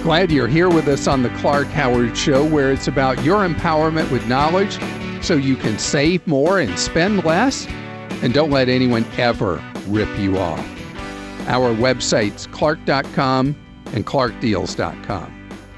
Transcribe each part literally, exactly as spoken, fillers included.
Glad you're here with us on the Clark Howard Show, where it's about your empowerment with knowledge so you can save more and spend less, and don't let anyone ever rip you off. Our websites, clark dot com and clark deals dot com.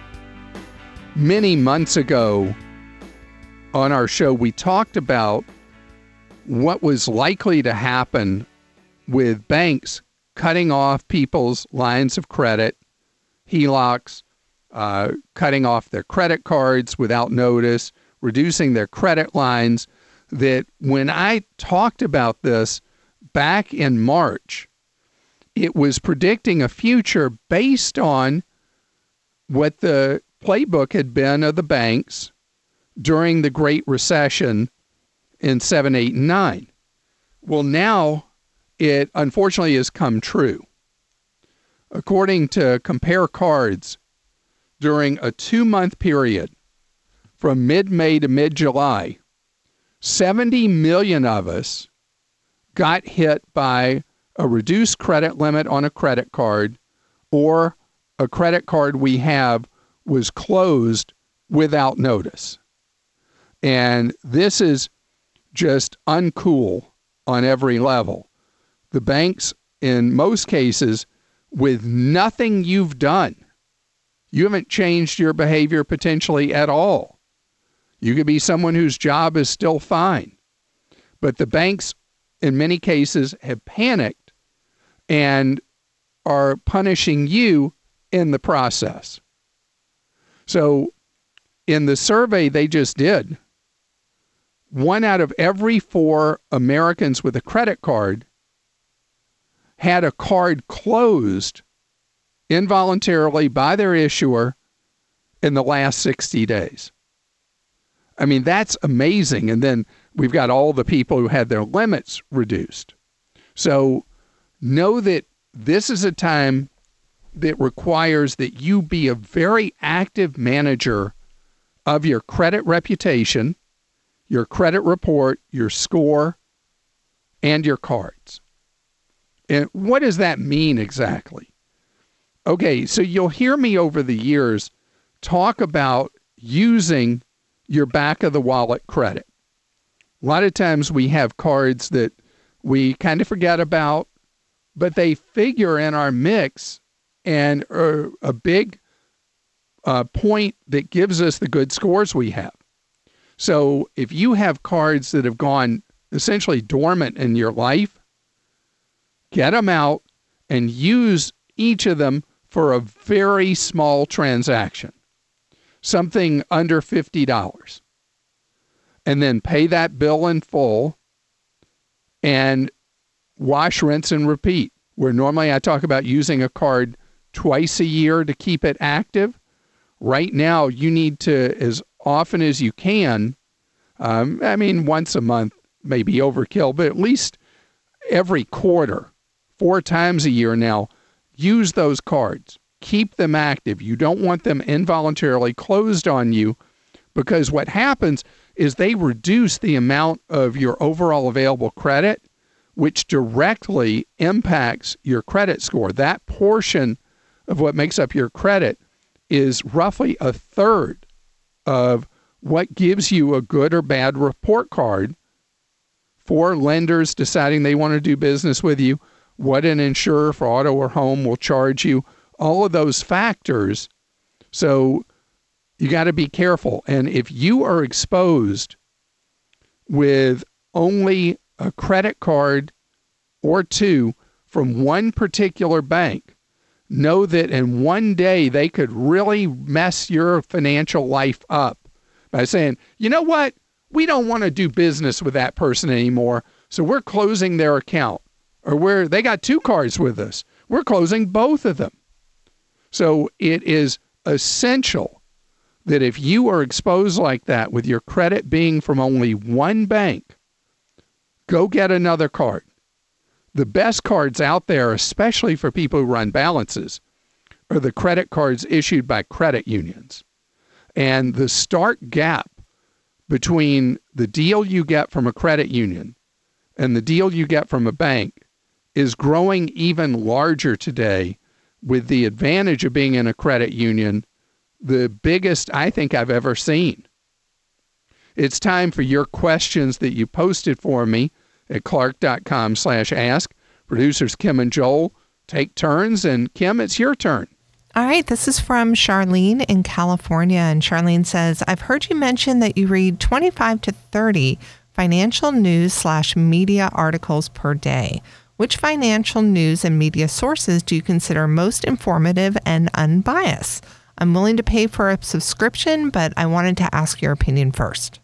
Many months ago on our show, we talked about what was likely to happen with banks cutting off people's lines of credit, H E L O Cs, uh, cutting off their credit cards without notice, reducing their credit lines, that when I talked about this back in March, it was predicting a future based on what the playbook had been of the banks during the Great Recession in seven, eight, and nine. Well, now it unfortunately has come true. According to Compare Cards, during a two-month period from mid-May to mid-July, seventy million of us got hit by a reduced credit limit on a credit card, or a credit card we have was closed without notice. And this is just uncool on every level. The banks, in most cases, with nothing you've done, you haven't changed your behavior potentially at all. You could be someone whose job is still fine. But the banks, in many cases, have panicked and are punishing you in the process. So in the survey they just did, one out of every four Americans with a credit card had a card closed involuntarily by their issuer in the last sixty days. I mean, that's amazing. And then we've got all the people who had their limits reduced. So know that this is a time that requires that you be a very active manager of your credit reputation, your credit report, your score, and your cards. And what does that mean exactly? Okay, so you'll hear me over the years talk about using your back of the wallet credit. A lot of times we have cards that we kind of forget about, but they figure in our mix and are a big uh, point that gives us the good scores we have. So if you have cards that have gone essentially dormant in your life, get them out and use each of them for a very small transaction, something under fifty dollars. And then pay that bill in full and wash, rinse, and repeat. Where normally I talk about using a card twice a year to keep it active. Right now, you need to, as often as you can, um, I mean, once a month may be overkill, but at least every quarter, four times a year now, use those cards. Keep them active. You don't want them involuntarily closed on you, because what happens is they reduce the amount of your overall available credit, which directly impacts your credit score. That portion of what makes up your credit is roughly a third of what gives you a good or bad report card for lenders deciding they want to do business with you, what an insurer for auto or home will charge you, all of those factors. So you got to be careful. And if you are exposed with only a credit card or two from one particular bank, know that in one day they could really mess your financial life up by saying, you know what, we don't want to do business with that person anymore, so we're closing their account. Or we're, they got two cards with us, we're closing both of them. So it is essential that if you are exposed like that with your credit being from only one bank, go get another card. The best cards out there, especially for people who run balances, are the credit cards issued by credit unions. And the stark gap between the deal you get from a credit union and the deal you get from a bank is growing even larger today with the advantage of being in a credit union, the biggest I think I've ever seen. It's time for your questions that you posted for me at clark.com slash ask. Producers Kim and Joel take turns, and Kim, it's your turn. All right, this is from Charlene in California, and Charlene says, I've heard you mention that you read twenty-five to thirty financial news slash media articles per day. Which financial news and media sources do you consider most informative and unbiased? I'm willing to pay for a subscription, but I wanted to ask your opinion first.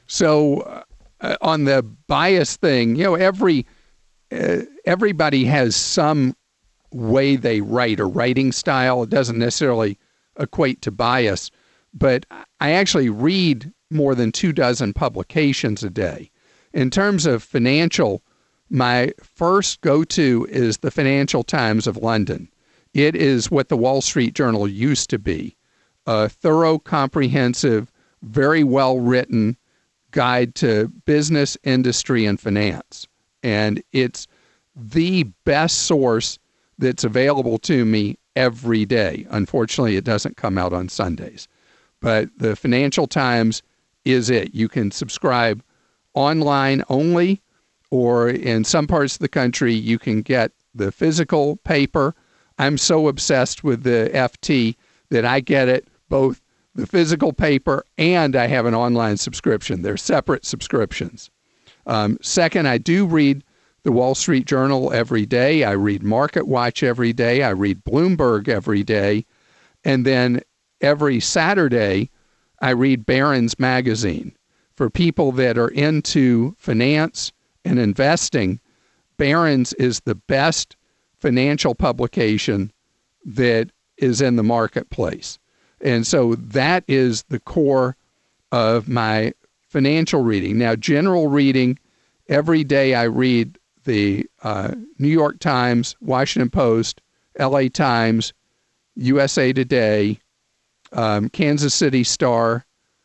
So uh, on the bias thing, you know, every uh, everybody has some way they write, or writing style. It doesn't necessarily equate to bias, but I actually read more than two dozen publications a day. In terms of financial, my first go-to is the Financial Times of London. It is what the Wall Street Journal used to be, a thorough, comprehensive, very well-written guide to business, industry, and finance. And it's the best source that's available to me every day. Unfortunately, it doesn't come out on Sundays. But the Financial Times is it. You can subscribe online only, or in some parts of the country, you can get the physical paper. I'm so obsessed with the F T that I get it, both the physical paper and I have an online subscription. They're separate subscriptions. Um, second, I do read the Wall Street Journal every day. I read Market Watch every day. I read Bloomberg every day. And then every Saturday, I read Barron's Magazine. For people that are into finance and investing, Barron's is the best financial publication that is in the marketplace. And so that is the core of my financial reading. Now, general reading, every day I read the uh, New York Times, Washington Post, L A Times, U S A Today, um, Kansas City Star,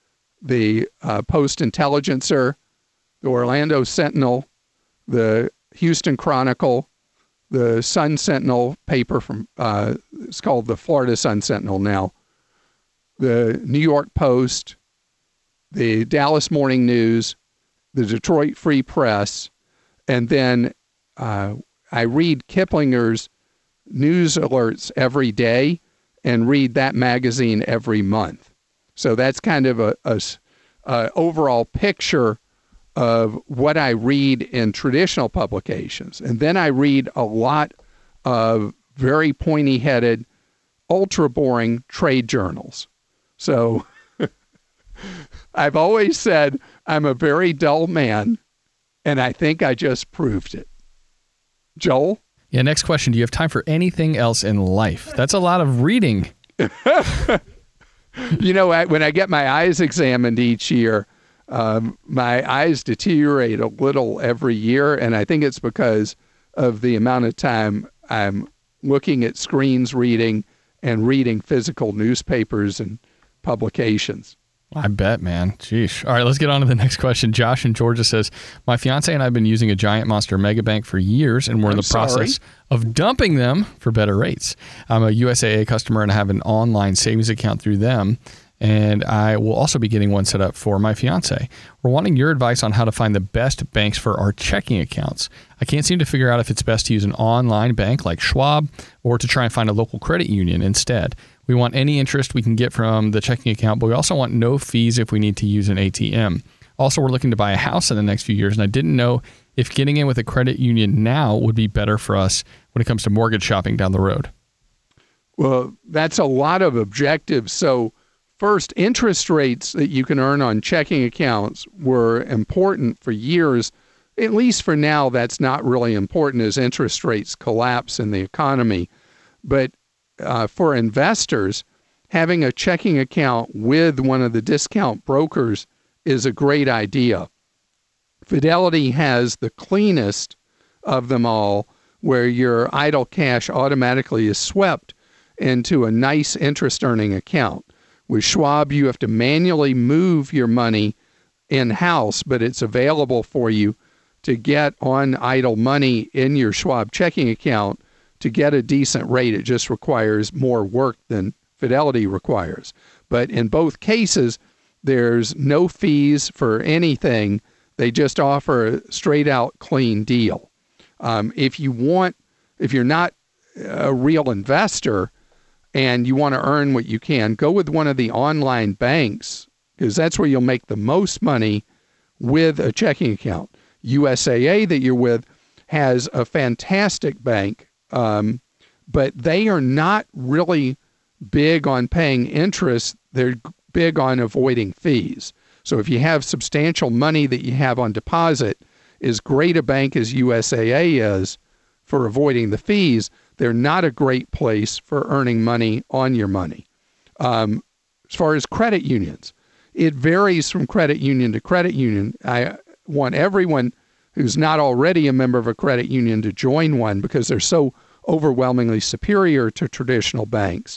the uh, Post-Intelligencer, the Orlando Sentinel, the Houston Chronicle, the Sun Sentinel paper from, uh, it's called the Florida Sun Sentinel now, the New York Post, the Dallas Morning News, the Detroit Free Press, and then uh, I read Kiplinger's news alerts every day and read that magazine every month. So that's kind of a, a, a overall picture of what I read in traditional publications. And then I read a lot of very pointy-headed, ultra-boring trade journals. So I've always said I'm a very dull man, and I think I just proved it. Joel? Yeah, next question. Do you have time for anything else in life? That's a lot of reading. You know, I, when I get my eyes examined each year, um, my eyes deteriorate a little every year, and I think it's because of the amount of time I'm looking at screens reading and reading physical newspapers and publications. I bet, man. Sheesh. All right, let's get on to the next question. Josh in Georgia says, my fiance and I have been using a Giant Monster Mega Bank for years, and we're I'm in the sorry. process of dumping them for better rates. I'm a U S A A customer and I have an online savings account through them, and I will also be getting one set up for my fiance. We're wanting your advice on how to find the best banks for our checking accounts. I can't seem to figure out if it's best to use an online bank like Schwab or to try and find a local credit union instead. We want any interest we can get from the checking account, but we also want no fees if we need to use an A T M. Also, we're looking to buy a house in the next few years, and I didn't know if getting in with a credit union now would be better for us when it comes to mortgage shopping down the road. Well, that's a lot of objectives. So first, interest rates that you can earn on checking accounts were important for years. At least for now, that's not really important as interest rates collapse in the economy. But uh, for investors, having a checking account with one of the discount brokers is a great idea. Fidelity has the cleanest of them all, where your idle cash automatically is swept into a nice interest-earning account. With Schwab, you have to manually move your money in-house, but it's available for you to get on idle money in your Schwab checking account to get a decent rate. It just requires more work than Fidelity requires. But in both cases, there's no fees for anything. They just offer a straight out clean deal. Um, if you want, if you're not a real investor and you want to earn what you can, go with one of the online banks, because that's where you'll make the most money with a checking account. U S A A that you're with has a fantastic bank, um, but they are not really big on paying interest. They're big on avoiding fees. So if you have substantial money that you have on deposit, as great a bank as U S A A is for avoiding the fees, they're not a great place for earning money on your money. Um, as far as credit unions, it varies from credit union to credit union. I want everyone who's not already a member of a credit union to join one because they're so overwhelmingly superior to traditional banks.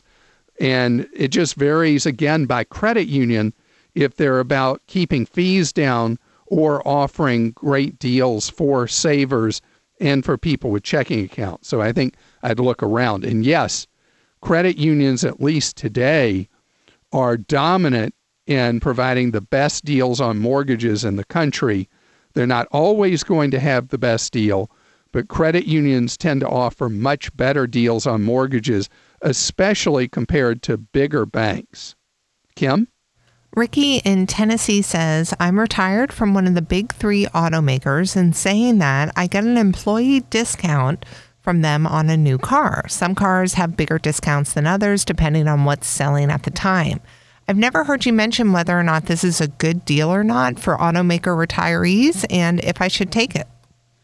And it just varies, again, by credit union if they're about keeping fees down or offering great deals for savers and for people with checking accounts. So I think I'd look around. And yes, credit unions, at least today, are dominant in providing the best deals on mortgages in the country. They're not always going to have the best deal, but credit unions tend to offer much better deals on mortgages, especially compared to bigger banks. Kim? Ricky in Tennessee says, I'm retired from one of the big three automakers, and saying that, I get an employee discount from them on a new car. Some cars have bigger discounts than others, depending on what's selling at the time. I've never heard you mention whether or not this is a good deal or not for automaker retirees, and if I should take it.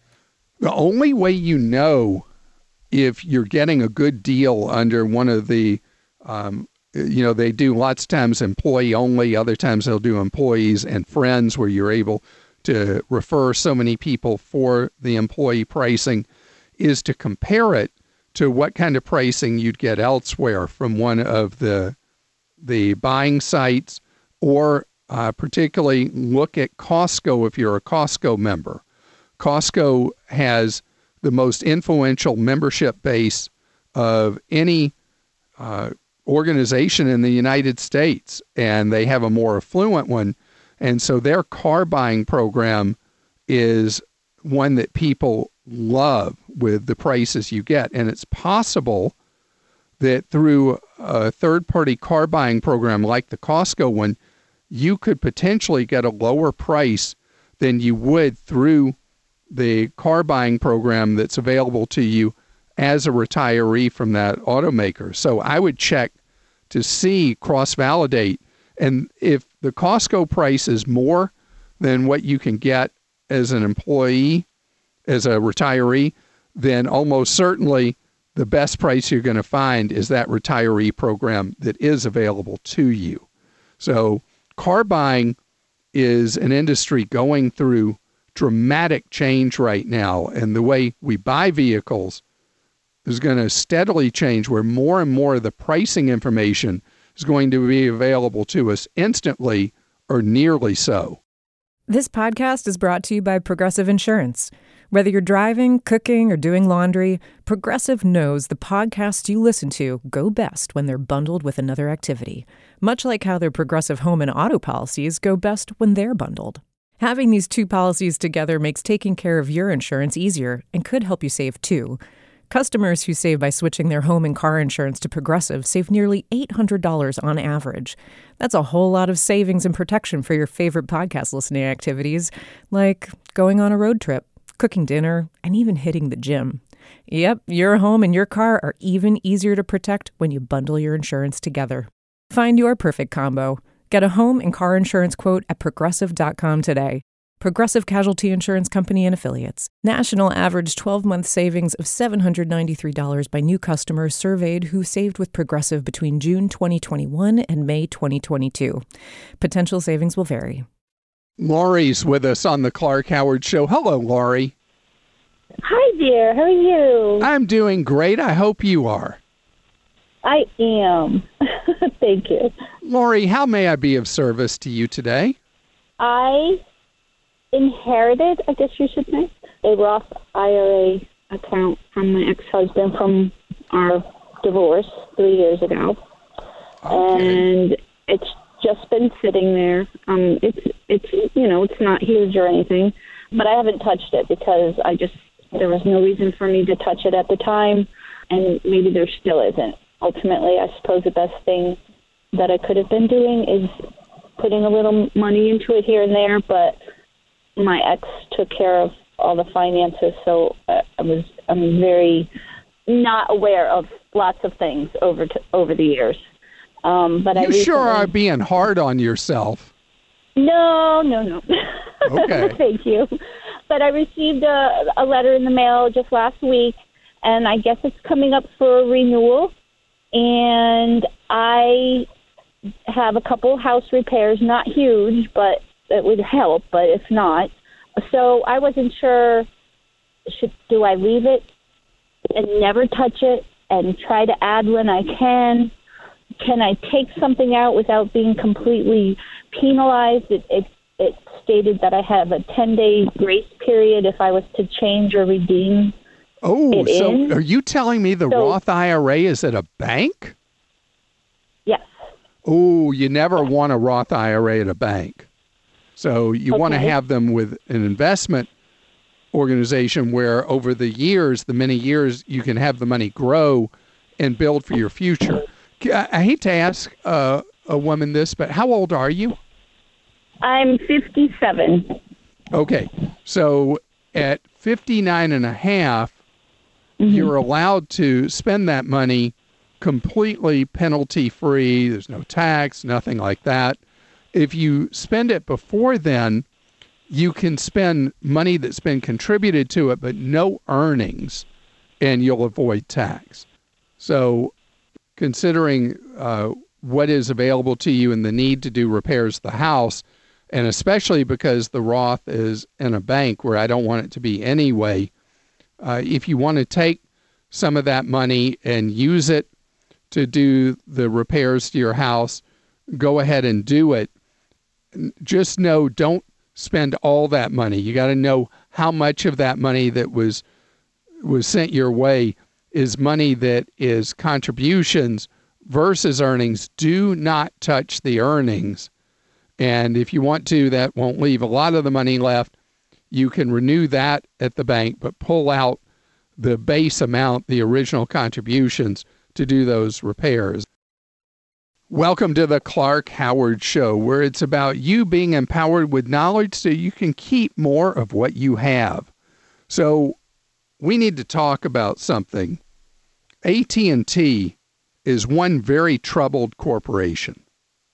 The only way you know if you're getting a good deal under one of the, um, you know, they do lots of times employee only, other times they'll do employees and friends where you're able to refer so many people for the employee pricing, is to compare it to what kind of pricing you'd get elsewhere from one of the the buying sites, or uh, particularly look at Costco if you're a Costco member. Costco has the most influential membership base of any uh, organization in the United States, and they have a more affluent one. And so their car buying program is one that people love with the prices you get. And it's possible that through a third-party car buying program like the Costco one, you could potentially get a lower price than you would through the car buying program that's available to you as a retiree from that automaker. So I would check to see, cross-validate, and if the Costco price is more than what you can get as an employee, as a retiree, then almost certainly the best price you're going to find is that retiree program that is available to you. So car buying is an industry going through dramatic change right now, and the way we buy vehicles is going to steadily change, where more and more of the pricing information is going to be available to us instantly, or nearly so. This podcast is brought to you by Progressive Insurance. Whether you're driving, cooking, or doing laundry, Progressive knows the podcasts you listen to go best when they're bundled with another activity, much like how their Progressive home and auto policies go best when they're bundled. Having these two policies together makes taking care of your insurance easier and could help you save too. Customers who save by switching their home and car insurance to Progressive save nearly eight hundred dollars on average. That's a whole lot of savings and protection for your favorite podcast listening activities, like going on a road trip, cooking dinner, and even hitting the gym. Yep, your home and your car are even easier to protect when you bundle your insurance together. Find your perfect combo. Get a home and car insurance quote at progressive dot com today. Progressive Casualty Insurance Company and Affiliates. National average twelve-month savings of seven hundred ninety-three dollars by new customers surveyed who saved with Progressive between June twenty twenty-one and May twenty twenty-two. Potential savings will vary. Lori's with us on the Clark Howard Show. Hello, Lori. Hi, dear. How are you? I'm doing great. I hope you are. I am. Thank you. Lori, how may I be of service to you today? I inherited, I guess you should say, a Roth I R A account from from my ex-husband from our divorce three years ago. Okay. And it's just been sitting there. Um, it's, it's, you know, it's not huge or anything, but I haven't touched it because I just, there was no reason for me to touch it at the time, and maybe there still isn't. Ultimately, I suppose the best thing that I could have been doing is putting a little money into it here and there, but my ex took care of all the finances, so uh, I was I'm very not aware of lots of things over to, over the years. Um, but you I recently, sure are being hard on yourself. No, no, no. Okay. Thank you. But I received a, a letter in the mail just last week, and I guess it's coming up for renewal. And I have a couple house repairs, not huge, but it would help, but if not. So I wasn't sure, should, do I leave it and never touch it and try to add when I can? Can I take something out without being completely penalized? It, it, it stated that I have a ten-day grace period if I was to change or redeem. Oh, it so in. Are you telling me the So, Roth I R A is at a bank? Yes. Oh, you never want a Roth I R A at a bank. So you okay. want to have them with an investment organization where over the years, the many years, you can have the money grow and build for your future. I, I hate to ask uh, a woman this, but how old are you? I'm fifty-seven. Okay. So at fifty-nine and a half, mm-hmm. you're allowed to spend that money completely penalty-free. There's no tax, nothing like that. If you spend it before then, you can spend money that's been contributed to it, but no earnings, and you'll avoid tax. So considering uh, what is available to you and the need to do repairs to the house, and especially because the Roth is in a bank where I don't want it to be anyway, uh, if you want to take some of that money and use it to do the repairs to your house, go ahead and do it. Just know, don't spend all that money. You got to know how much of that money that was was sent your way is money that is contributions versus earnings. Do not touch the earnings. And if you want to, that won't leave a lot of the money left. You can renew that at the bank, but pull out the base amount, the original contributions, to do those repairs. Welcome to the Clark Howard Show, where it's about you being empowered with knowledge so you can keep more of what you have. So we need to talk about something. A T and T is one very troubled corporation.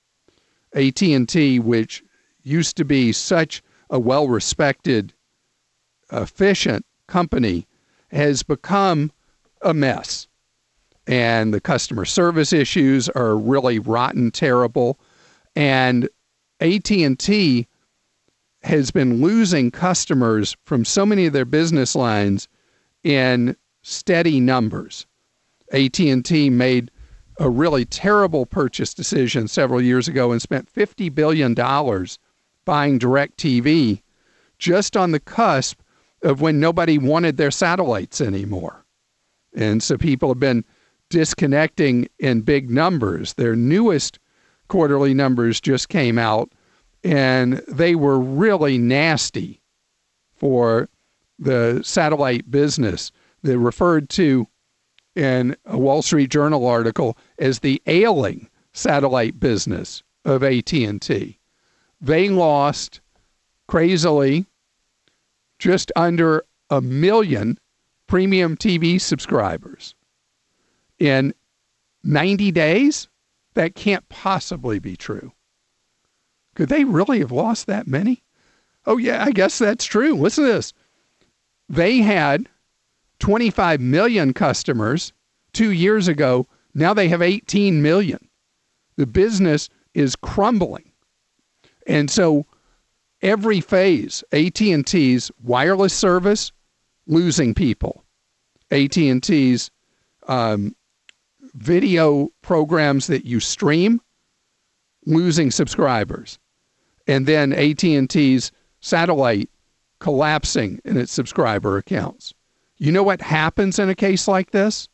A T and T, which used to be such a well-respected, efficient company, has become a mess. And the customer service issues are really rotten, terrible. And A T and T has been losing customers from so many of their business lines in steady numbers. A T and T made a really terrible purchase decision several years ago and spent fifty billion dollars buying DirecTV just on the cusp of when nobody wanted their satellites anymore. And so people have been disconnecting in big numbers. Their newest quarterly numbers just came out, and they were really nasty for the satellite business. They're referred to in a Wall Street Journal article as the ailing satellite business of A T and T. They lost, crazily, just under a million premium T V subscribers in ninety days? That can't possibly be true. Could they really have lost that many? Oh, yeah, I guess that's true. Listen to this. They had twenty-five million customers two years ago. Now they have eighteen million. The business is crumbling. And so every phase, A T and T's wireless service, losing people. A T and T's um, video programs that you stream, losing subscribers. And then A T and T's satellite collapsing in its subscriber accounts. You know what happens in a case like this?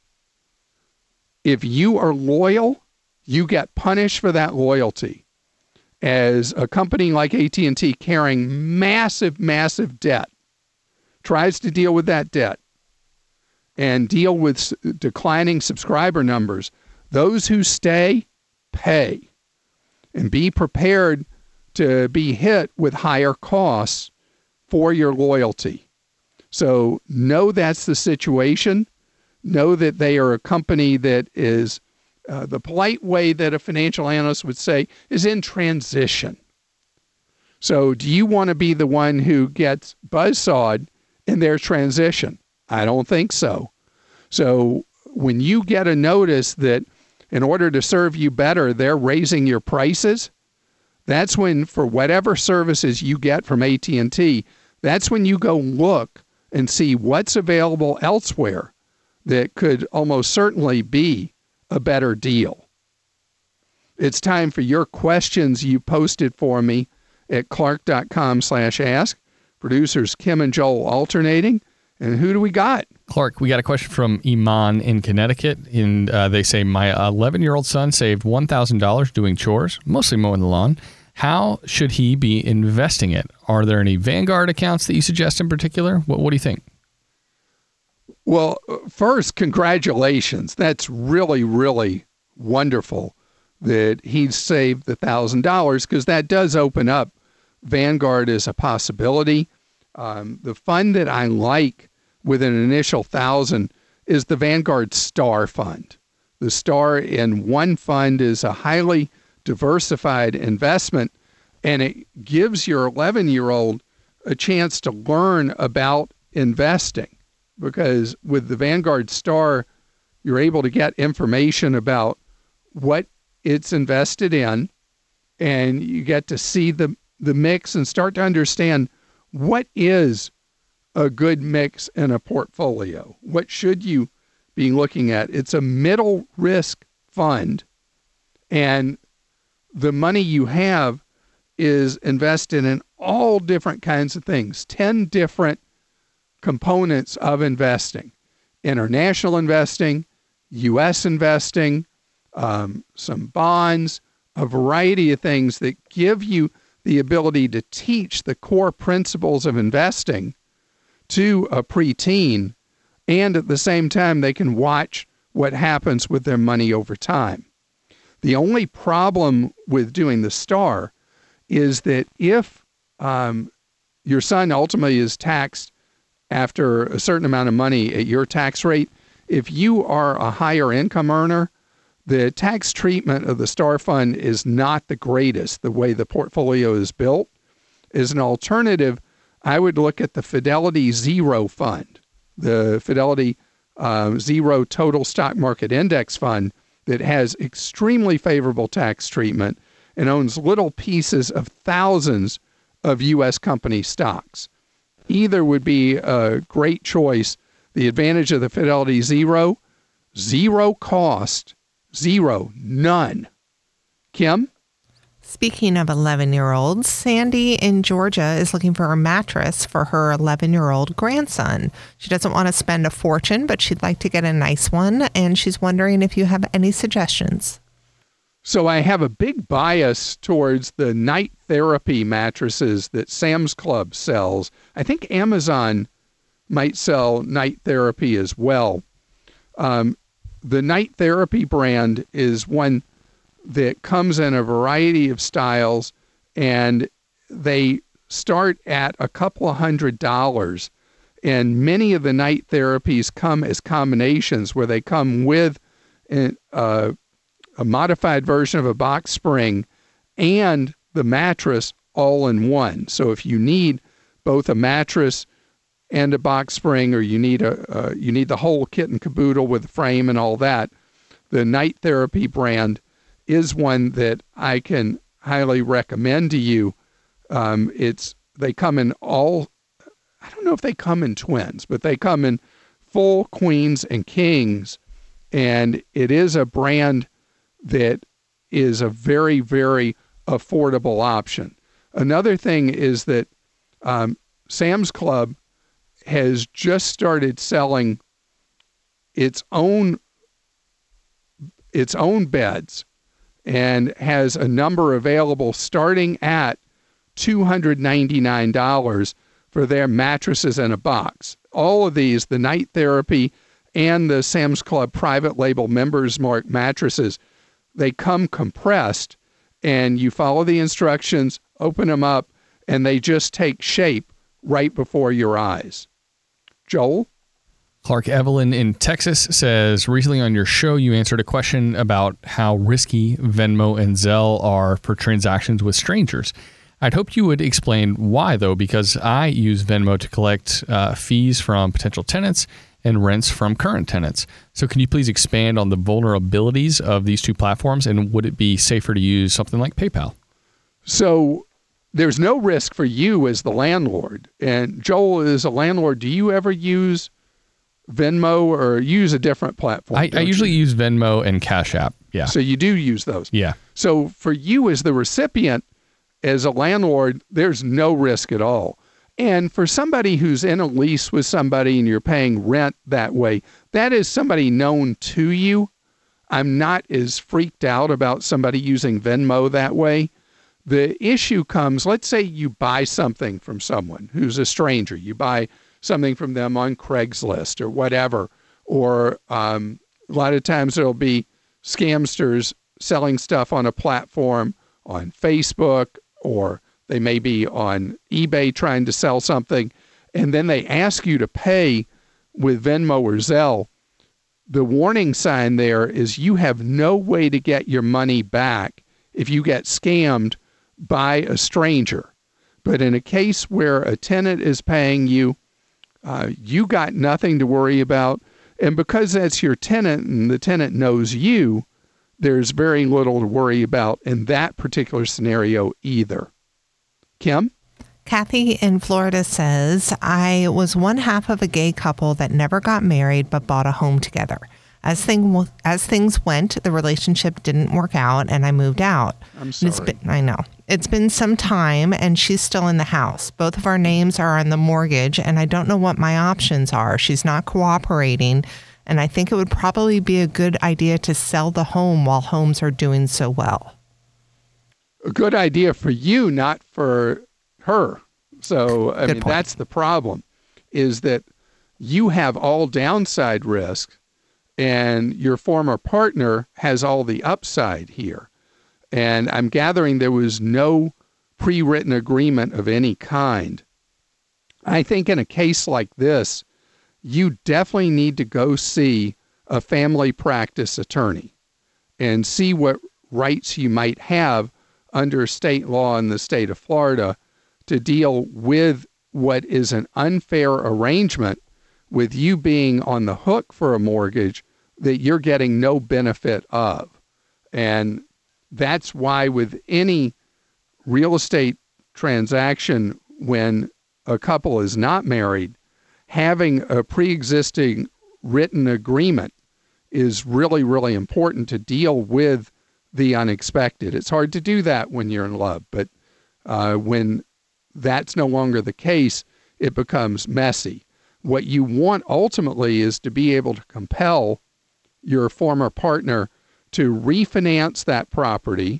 If you are loyal, you get punished for that loyalty. As a company like A T and T carrying massive, massive debt tries to deal with that debt and deal with s- declining subscriber numbers, those who stay pay. And be prepared to be hit with higher costs for your loyalty. So know that's the situation. Know that they are a company that is, uh, the polite way that a financial analyst would say, is in transition. So do you want to be the one who gets buzzsawed in their transition? I don't think so. So when you get a notice that in order to serve you better, they're raising your prices, that's when, for whatever services you get from A T and T, that's when you go look and see what's available elsewhere that could almost certainly be a better deal. It's time for your questions you posted for me at clark.com slash ask. Producers Kim and Joel alternating. And who do we got? Clark, we got a question from Iman in Connecticut. And uh, they say, my eleven-year-old son saved one thousand dollars doing chores, mostly mowing the lawn. How should he be investing it? Are there any Vanguard accounts that you suggest in particular? What, what do you think? Well, first, congratulations. That's really, really wonderful that he's saved the one thousand dollars, because that does open up Vanguard as a possibility. Um, the fund that I like with an initial one thousand dollars is the Vanguard Star Fund. The Star in one fund is a highly diversified investment, and it gives your eleven-year-old a chance to learn about investing. Because with the Vanguard Star, you're able to get information about what it's invested in, and you get to see the, the mix and start to understand what is a good mix in a portfolio. What should you be looking at? It's a middle risk fund, and the money you have is invested in all different kinds of things, ten different components of investing: international investing, U S investing, um, some bonds, a variety of things that give you the ability to teach the core principles of investing to a preteen, and at the same time they can watch what happens with their money over time. The only problem with doing the Star is that if um, your son ultimately is taxed after a certain amount of money at your tax rate, if you are a higher income earner, the tax treatment of the Star Fund is not the greatest the way the portfolio is built. As an alternative, I would look at the Fidelity Zero Fund, the Fidelity uh, Zero Total Stock Market Index Fund that has extremely favorable tax treatment and owns little pieces of thousands of U S company stocks. Either would be a great choice. The advantage of the Fidelity Zero, zero cost, zero, none. Kim? Speaking of eleven-year-olds, Sandy in Georgia is looking for a mattress for her eleven-year-old grandson. She doesn't want to spend a fortune, but she'd like to get a nice one, and she's wondering if you have any suggestions. So I have a big bias towards the night therapy mattresses that Sam's Club sells. I think Amazon might sell night therapy as well. Um, the night therapy brand is one that comes in a variety of styles, and they start at a couple of hundred dollars. And many of the night therapies come as combinations where they come with an, uh, a modified version of a box spring and the mattress all in one. So if you need both a mattress and a box spring, or you need a uh, you need the whole kit and caboodle with the frame and all that, the Night Therapy brand is one that I can highly recommend to you. Um, it's they come in all, I don't know if they come in twins, but they come in full queens and kings, and it is a brand that is a very, very affordable option. Another thing is that um, Sam's Club has just started selling its own its own beds and has a number available starting at two hundred ninety-nine dollars for their mattresses in a box. All of these, the Night Therapy and the Sam's Club private label Members Mark mattresses, they come compressed, and you follow the instructions, open them up, and they just take shape right before your eyes. Joel? Clark Evelyn in Texas says, recently on your show, you answered a question about how risky Venmo and Zelle are for transactions with strangers. I'd hoped you would explain why, though, because I use Venmo to collect uh, fees from potential tenants and rents from current tenants. So can you please expand on the vulnerabilities of these two platforms, and would it be safer to use something like PayPal? So there's no risk for you as the landlord. And Joel, is a landlord, do you ever use Venmo or use a different platform? I, I usually you? use Venmo and Cash App. Yeah. So you do use those. Yeah. So for you as the recipient, as a landlord, there's no risk at all. And for somebody who's in a lease with somebody and you're paying rent that way, that is somebody known to you. I'm not as freaked out about somebody using Venmo that way. The issue comes, let's say you buy something from someone who's a stranger. You buy something from them on Craigslist or whatever, or um, a lot of times there'll be scamsters selling stuff on a platform on Facebook, or they may be on eBay trying to sell something, and then they ask you to pay with Venmo or Zelle. The warning sign there is you have no way to get your money back if you get scammed by a stranger. But in a case where a tenant is paying you, uh, you got nothing to worry about. And because that's your tenant and the tenant knows you, there's very little to worry about in that particular scenario either. Kim? Kathy in Florida says, I was one half of a gay couple that never got married but bought a home together. As, thing, as things went, the relationship didn't work out and I moved out. I'm sorry. It's been, I know. It's been some time and she's still in the house. Both of our names are on the mortgage and I don't know what my options are. She's not cooperating and I think it would probably be a good idea to sell the home while homes are doing so well. A good idea for you, not for her. So, I Good mean, point. that's the problem, is that you have all downside risk and your former partner has all the upside here. And I'm gathering there was no pre-written agreement of any kind. I think in a case like this, you definitely need to go see a family practice attorney and see what rights you might have under state law in the state of Florida to deal with what is an unfair arrangement with you being on the hook for a mortgage that you're getting no benefit of. And that's why with any real estate transaction, when a couple is not married, having a pre-existing written agreement is really, really important to deal with the unexpected. It's hard to do that when you're in love, but uh, when that's no longer the case, it becomes messy. What you want ultimately is to be able to compel your former partner to refinance that property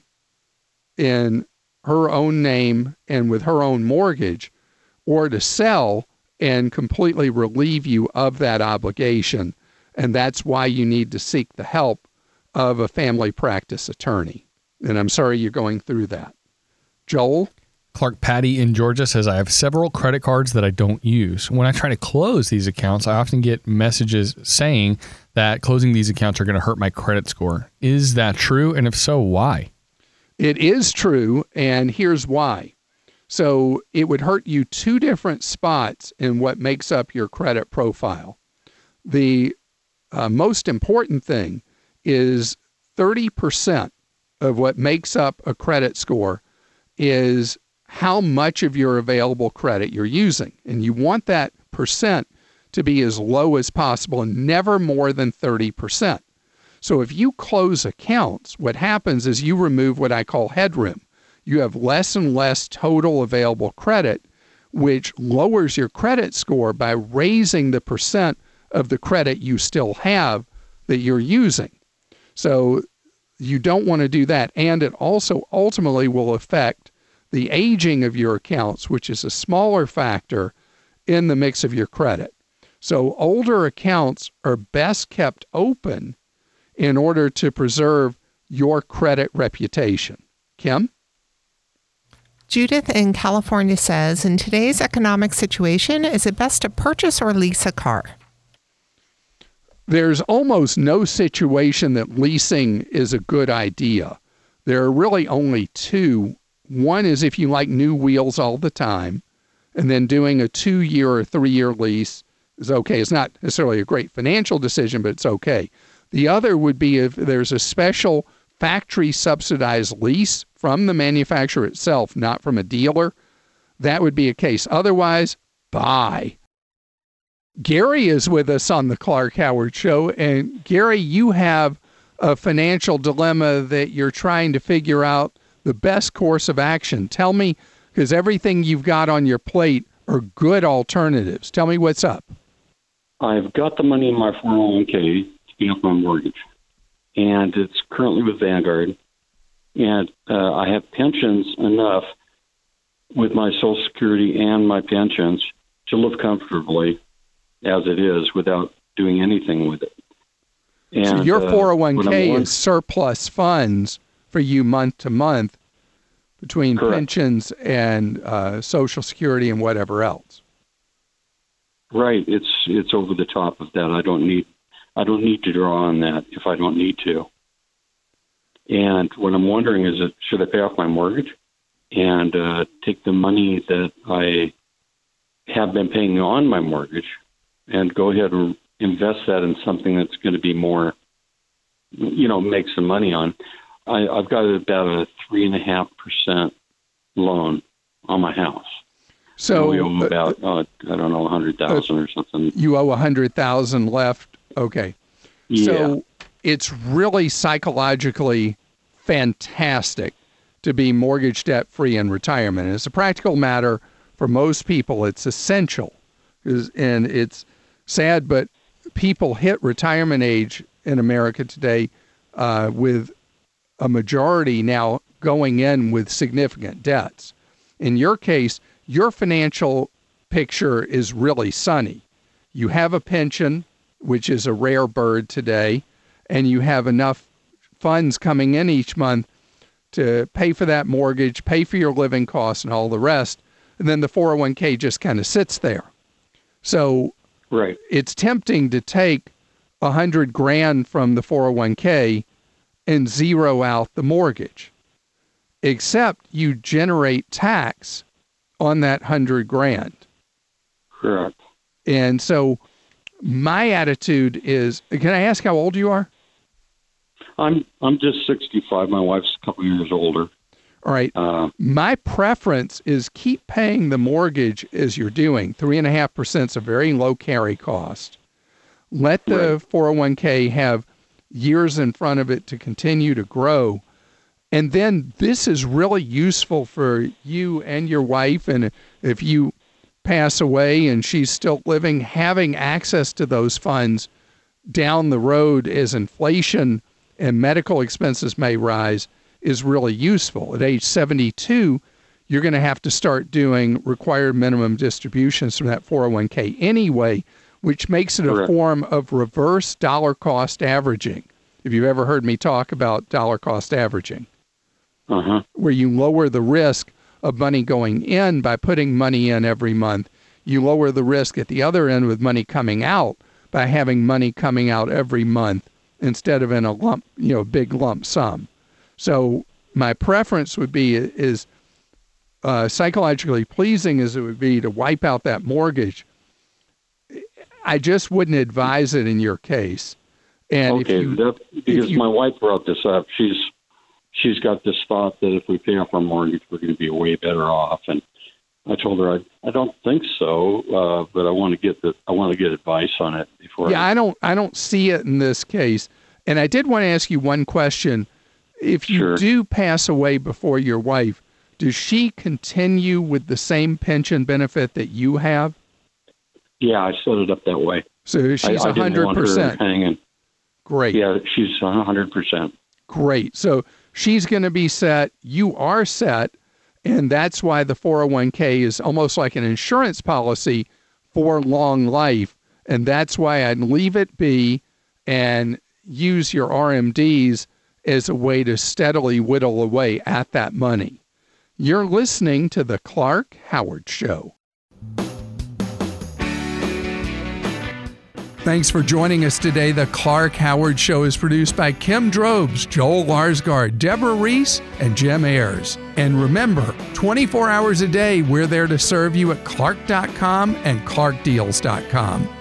in her own name and with her own mortgage, or to sell and completely relieve you of that obligation. And that's why you need to seek the help of a family practice attorney. And I'm sorry you're going through that. Joel? Clark Patty in Georgia says, I have several credit cards that I don't use. When I try to close these accounts, I often get messages saying that closing these accounts are going to hurt my credit score. Is that true? And if so, why? It is true, and here's why. So it would hurt you two different spots in what makes up your credit profile. The uh, most important thing is thirty percent of what makes up a credit score is how much of your available credit you're using. And you want that percent to be as low as possible and never more than thirty percent. So if you close accounts, what happens is you remove what I call headroom. You have less and less total available credit, which lowers your credit score by raising the percent of the credit you still have that you're using. So you don't want to do that. And it also ultimately will affect the aging of your accounts, which is a smaller factor in the mix of your credit. So older accounts are best kept open in order to preserve your credit reputation. Kim? Judith in California says, in today's economic situation, is it best to purchase or lease a car? There's almost no situation that leasing is a good idea. There are really only two. One is if you like new wheels all the time, and then doing a two-year or three-year lease is okay. It's not necessarily a great financial decision, but it's okay. The other would be if there's a special factory subsidized lease from the manufacturer itself, not from a dealer. That would be a case. Otherwise, buy. Gary is with us on the Clark Howard Show. And Gary, you have a financial dilemma that you're trying to figure out the best course of action. Tell me, because everything you've got on your plate are good alternatives. Tell me what's up. I've got the money in my four oh one k to pay off my mortgage, and it's currently with Vanguard. And uh, I have pensions enough with my Social Security and my pensions to live comfortably as it is without doing anything with it. And, so your four oh one k uh, is surplus funds for you month to month between Correct. pensions and uh, Social Security and whatever else. Right. It's it's over the top of that. I don't need I don't need to draw on that if I don't need to. And what I'm wondering is, it, should I pay off my mortgage and uh, take the money that I have been paying on my mortgage and go ahead and invest that in something that's going to be more, you know, make some money on. I, I've got about a three and a half percent loan on my house. So we owe uh, about uh, I don't know a hundred thousand uh, or something. You owe a hundred thousand left. Okay. Yeah. So it's really psychologically fantastic to be mortgage debt free in retirement. And as a practical matter, for most people, it's essential. And it's sad, but people hit retirement age in America today uh, with a majority now going in with significant debts. In your case, your financial picture is really sunny. You have a pension, which is a rare bird today, and you have enough funds coming in each month to pay for that mortgage, pay for your living costs and all the rest, and then the four oh one k just kind of sits there. So right. It's tempting to take a hundred grand from the four oh one k and zero out the mortgage, except you generate tax on that hundred grand. Correct. And so my attitude is, can I ask how old you are? I'm I'm just sixty-five. My wife's a couple years older. All right. Uh, my preference is keep paying the mortgage as you're doing. Three and a half percent is a very low carry cost. Let the right. four oh one k have years in front of it to continue to grow. And then this is really useful for you and your wife. And if you pass away and she's still living, having access to those funds down the road as inflation and medical expenses may rise is really useful. At age seventy-two, you're going to have to start doing required minimum distributions from that four oh one k anyway, which makes it a Correct. form of reverse dollar cost averaging. If you've ever heard me talk about dollar cost averaging. Uh-huh. Where you lower the risk of money going in by putting money in every month. You lower the risk at the other end with money coming out by having money coming out every month instead of in a lump, you know, big lump sum. So my preference would be is uh, psychologically pleasing as it would be to wipe out that mortgage. I just wouldn't advise it in your case. And okay, if you, that, because if you, my wife brought this up. She's she's got this thought that if we pay off our mortgage, we're going to be way better off. And I told her I, I don't think so, uh, but I want to get the I want to get advice on it before. Yeah, I, I don't I don't see it in this case. And I did want to ask you one question. If you Sure. do pass away before your wife, does she continue with the same pension benefit that you have? Yeah, I set it up that way. So she's I, I one hundred percent. Hanging. Great. Yeah, she's one hundred percent. Great. So she's going to be set. You are set. And that's why the four oh one k is almost like an insurance policy for long life. And that's why I'd leave it be and use your R M Ds as a way to steadily whittle away at that money. You're listening to The Clark Howard Show. Thanks for joining us today. The Clark Howard Show is produced by Kim Drobes, Joel Larsgaard, Deborah Reese, and Jim Ayers. And remember, twenty-four hours a day, we're there to serve you at clark dot com and clark deals dot com.